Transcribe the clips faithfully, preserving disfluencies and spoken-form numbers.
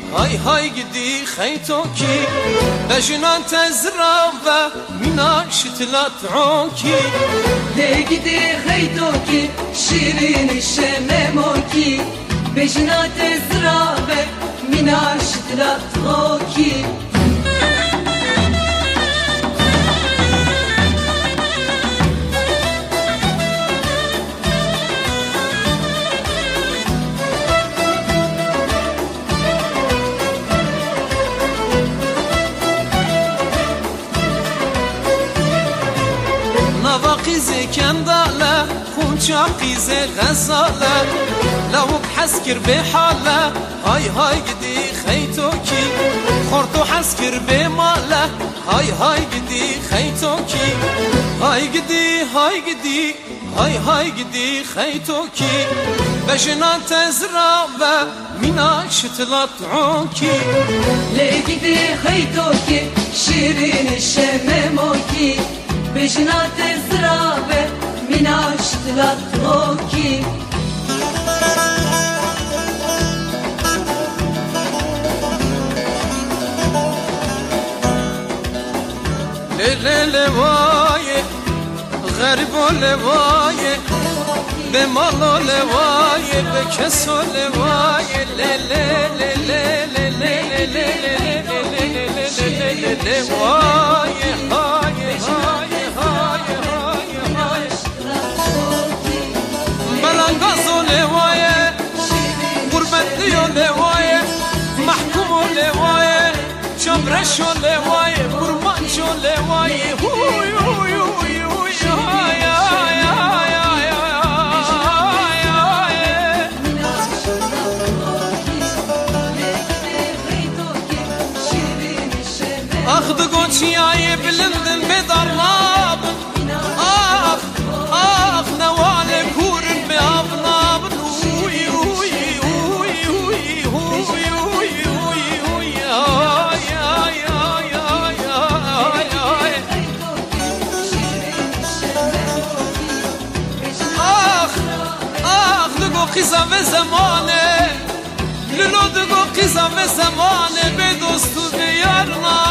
های های گدی خیتو کی بجنان تزرا و مناش تلاتعون کی گدی خیتو کی شیرین شممو کی بجنان تزرا و مناش تلاتعون کی قيزي كندالة خونشا قيزي غزالة لو بحسكر بحالة هاي هاي قدي خيتوكي خورتو حسكر بمالة هاي هاي قدي خيتوكي هاي قدي هاي قدي هاي هاي قدي خيتوكي بجنان تزرابة مناش تلطعوكي لي قدي خيتوكي شيرين الشمموكي بجنات الزرابة مناش تلطوكي ليلي لواي غريب لواي بمالو لواي بكسو لواي ليلي ليلي ليلي ليلي لواي هاي هاي بلانغازو لواي غربتيو لواي محكومو لواي شمرشو لواي قرمانشو لواي هوي هوي هوي هوي هاي هاي هاي اخذ قوتشياي بلندن بدرلاب اخ اخ نوال كورن بابناب وي وي وي وي وي وي وي هاي هاي هاي هاي هاي اخ اخ دقو قيزة زمانه لولو دقو قيزة زمانه بدوستو ديارنا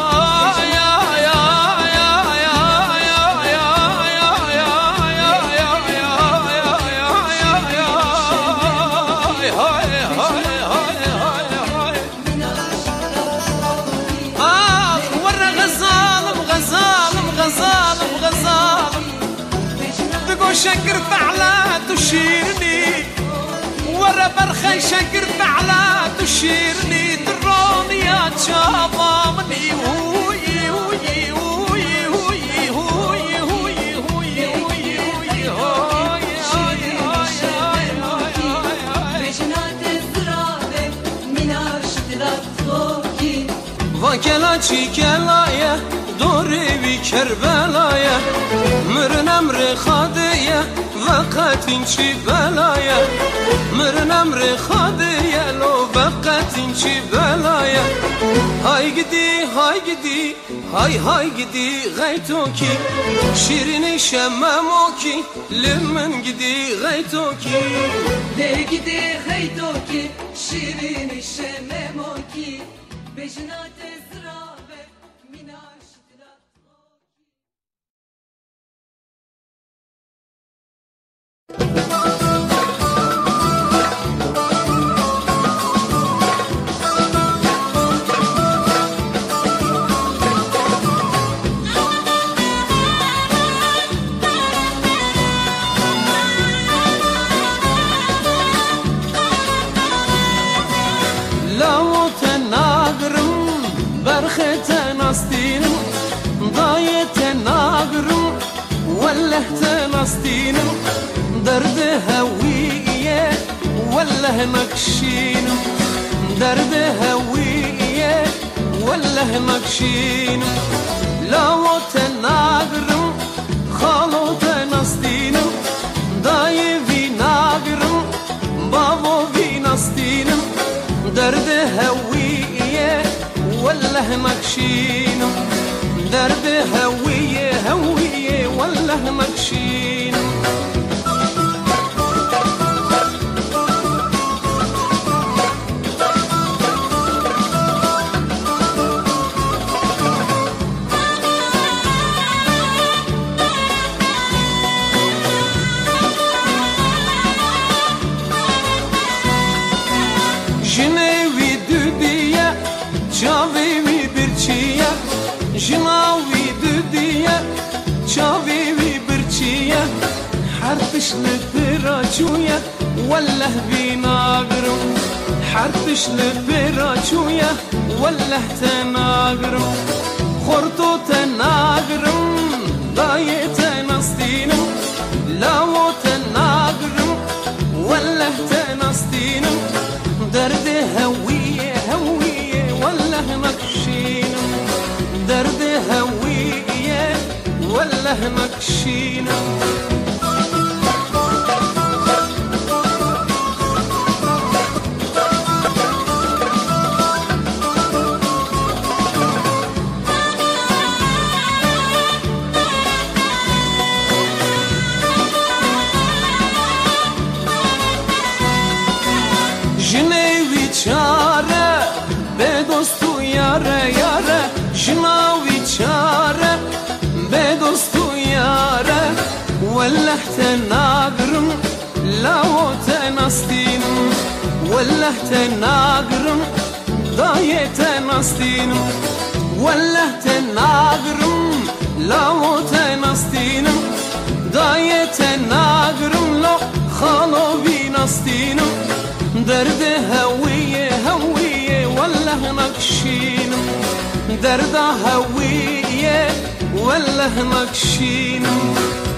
شكرت على تشيرني ورا برخي شكرت على تشيرني تروني يا تشاطمني هوي هوي هوي هوي هوي هوي هوي هوي هوي هاي هاي هاي هاي بجنات الزرابة مناش تلطوكي وكلا تشيكلايا دوري بكربلايا مرن امر خادية وقت انشي بلايا مرن امر خادية لو وقت انشي بلايا هاي قدي هاي قدي هاي هاي قدي غيتوكي شيريني شماموكي لمن قدي غيتوكي لي قدي غيتوكي شيريني شماموكي بجنات الزرابة مناش لو تناغرم برخة ناستينم ضاية ناغرم وله تناستينم درد هوية وله نقشينم درد هوية وله نقشينم لو تناغرم خالو تناستينم ضاية في ناغرم بابو في ناستينم درد هوية وله نقشينم درد هوية هوية وله نقشينم جناوي ددية شاوي برشية حرتش لبراجوية والله بيناغرم حرتش لبراجوية والله تناغرم خورتو تناغرم ضايع تنستينم لاو تناغرم والله تنستينم درد هوية هوية والله نكشينم درد هوية والله نكشينم جنوی چاره به دوستو یاره یاره جنوی چاره به دوستو یاره والله تناغرم لاو تنستینم والله تناغرم دایه تنستینم والله تناغرم لاو تنستینم دایه تناغرم لو خالو بینستینم درد هوية هوية والله نكشينم درد هوية والله نكشينم